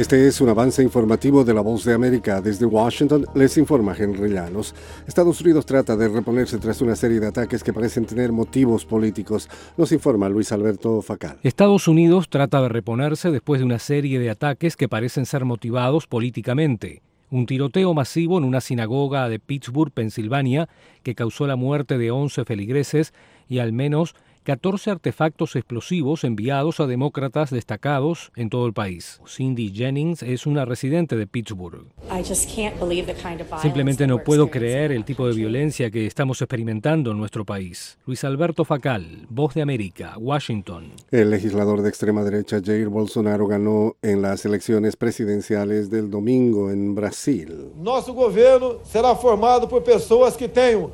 Este es un avance informativo de La Voz de América. Desde Washington les informa Henry Llanos. Estados Unidos trata de reponerse tras una serie de ataques que parecen tener motivos políticos. Nos informa Luis Alberto Facal. Estados Unidos trata de reponerse después de una serie de ataques que parecen ser motivados políticamente. Un tiroteo masivo en una sinagoga de Pittsburgh, Pensilvania, que causó la muerte de 11 feligreses y al menos 14 artefactos explosivos enviados a demócratas destacados en todo el país. Cindy Jennings es una residente de Pittsburgh. Simplemente no puedo creer el tipo de violencia que estamos experimentando en nuestro país. Luis Alberto Facal, Voz de América, Washington. El legislador de extrema derecha Jair Bolsonaro ganó en las elecciones presidenciales del domingo en Brasil. Nuestro gobierno será formado por personas que tengan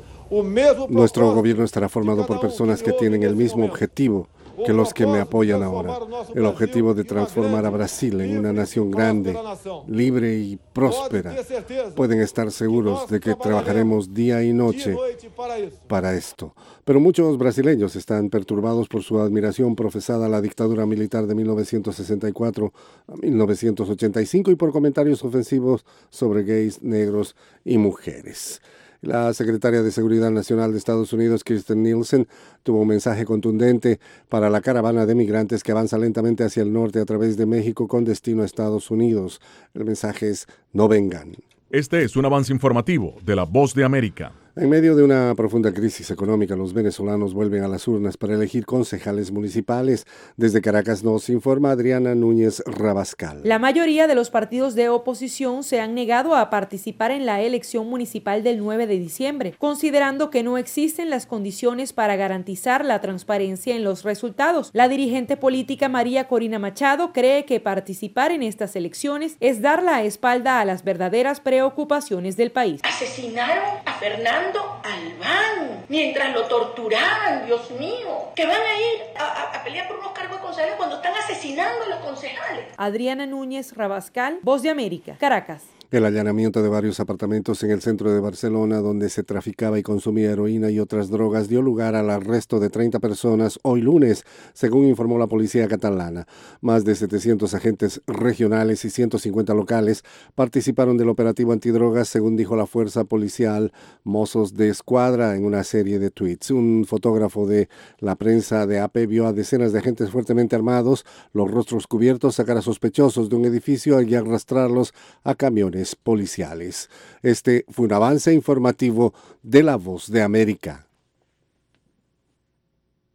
Nuestro gobierno estará formado por personas que tienen el mismo objetivo que los que me apoyan ahora. El objetivo de transformar a Brasil en una nación grande, libre y próspera. Pueden estar seguros de que trabajaremos día y noche para esto. Pero muchos brasileños están perturbados por su admiración profesada a la dictadura militar de 1964 a 1985 y por comentarios ofensivos sobre gays, negros y mujeres. La secretaria de Seguridad Nacional de Estados Unidos, Kirstjen Nielsen, tuvo un mensaje contundente para la caravana de migrantes que avanza lentamente hacia el norte a través de México con destino a Estados Unidos. El mensaje es: no vengan. Este es un avance informativo de La Voz de América. En medio de una profunda crisis económica, los venezolanos vuelven a las urnas para elegir concejales municipales. Desde Caracas nos informa Adriana Núñez Rabascal. La mayoría de los partidos de oposición se han negado a participar en la elección municipal del 9 de diciembre, considerando que no existen las condiciones para garantizar la transparencia en los resultados. La dirigente política María Corina Machado cree que participar en estas elecciones es dar la espalda a las verdaderas preocupaciones del país. Asesinaron a Fernando Albán mientras lo torturaban, Dios mío. Que van a ir a pelear por unos cargos de concejales cuando están asesinando a los concejales. Adriana Núñez Rabascal, Voz de América, Caracas. El allanamiento de varios apartamentos en el centro de Barcelona, donde se traficaba y consumía heroína y otras drogas, dio lugar al arresto de 30 personas hoy lunes, según informó la policía catalana. Más de 700 agentes regionales y 150 locales participaron del operativo antidrogas, según dijo la fuerza policial Mossos d'Esquadra en una serie de tweets. Un fotógrafo de la prensa de AP vio a decenas de agentes fuertemente armados, los rostros cubiertos, sacar a sospechosos de un edificio y arrastrarlos a camiones policiales. Este fue un avance informativo de La Voz de América.